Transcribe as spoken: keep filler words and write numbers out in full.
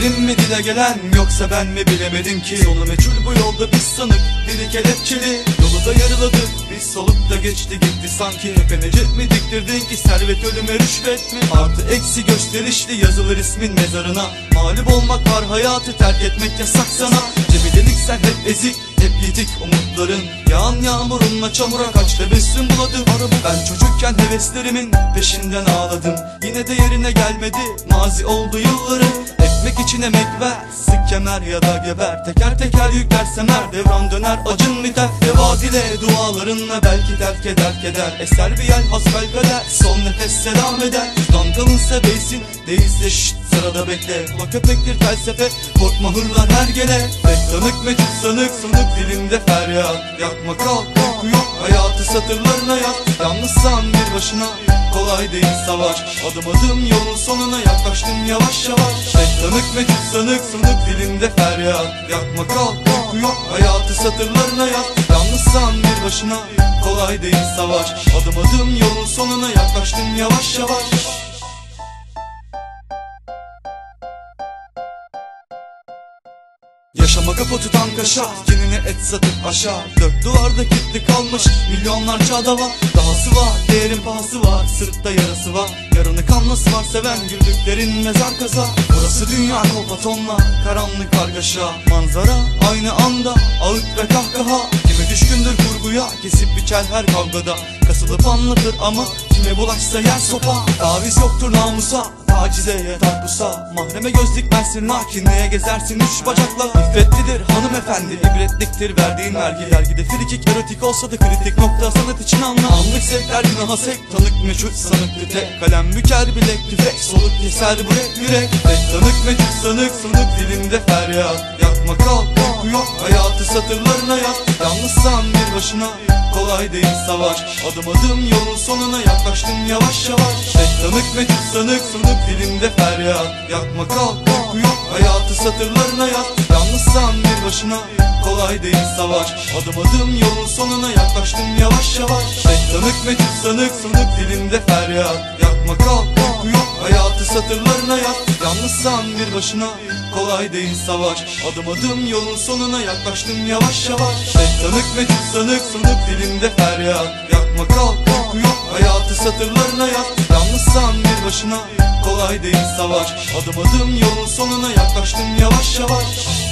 Benim mi dile gelen yoksa ben mi bilemedim ki. Sonu meçhul bu yolda biz sanık, biri kelepçeli. Yolu da yarıladık biz, solup da geçti gitti sanki. Penecet mi diktirdin ki, servet ölüme rüşvet mi? Artı eksi gösterişli yazılır ismin mezarına. Mağlup olmak var, hayatı terk etmek yasak sana. Cebidelik sen hep ezik, hep yitik umutların. Yağan yağmurunla çamura kaç tebessüm buladım. Ben çocukken heveslerimin peşinden ağladım. Yine de yerine gelmedi, mazi oldu yılların. Ekmek için emek ver, sık kemer ya da geber. Teker teker yüklersen her devran döner, acın biter. Deva dile dualarınla belki terk eder keder. Eser bir yel hasbelkader, son nefes selam eder. Cüzdan kalınsa beysin, değilse şşt sırada bekle. Kula köpektir felsefe, korkma hırlar her gele. Pek tanık meçhul sanık, sanık dilimde feryat. Yakma kalk korku yok, hayatı satırlarına yaz. Yalnızsan bir başına, kolay değil savaş. Adım adım yolun sonuna yaklaştım yavaş yavaş. Pek tanık meçhul sanık, sanık dilimde feryat. Yakma kalk korku yok, hayatı satırlarına yaz. Yalnızsan bir başına, kolay değil savaş. Adım adım yolun sonuna yaklaştım yavaş yavaş. Yaşama kapı tutan kaşa, kinine et satıp aşağı. Dört duvarda kilitli kalmış milyonlarca ada var. Dahası var, değerin pahası var, sırtta yarası var. Yarını kanlısı var, seven güldüklerin mezar kaza. Burası dünya kolpatonla, karanlık kargaşa. Manzara aynı anda, ağıt ve kahkaha. Kimi düşkündür kurguya, kesip biçer her kavgada. Kasılıp anlatır ama kime bulaşsa yer sopa. Taviz yoktur namusa, tacize yeter pusa. Mahreme göz dikmezsin, lakinliğe gezersin üç bacakla. İffetlidir hanımefendi, ibretliktir verdiğin vergi. Dergide frikik erotik olsa da kritik nokta sanat için anla. Anlık sevkler günaha sevk, tanık meçhul sanık tek. Kalem büker bilek tüfek, soluk keser bu rap yürek. Pek tanık meçhul sanık, sanık dilimde feryat. Yakma kalk korku yok, hayatı satırlarına yaz. Yalnızsan bir başına, kolay değil savaş. Adım adım yolun sonuna yaklaştım yavaş yavaş. Pek tanık meçhul sanık, sanık dilimde feryat. Yakma kalk korku yok, hayatı satırlarına yaz. Yalnızsan bir başına, kolay değil savaş. Adım adım yolun sonuna yaklaştım yavaş yavaş. Pek tanık meçhul sanık, sanık dilimde feryat. Yakma kalk korku yok, hayatı satırlarına yaz. Yalnızsan bir başına, kolay değil savaş. Adım adım yolun sonuna yaklaştım yavaş yavaş. Pek tanık meçhul sanık, sanık dilimde feryat. Yakma kalk korku yok, hayatı satırlarına yaz. Yalnızsan bir başına, kolay değil savaş. Adım adım yolun sonuna yaklaştım yavaş yavaş.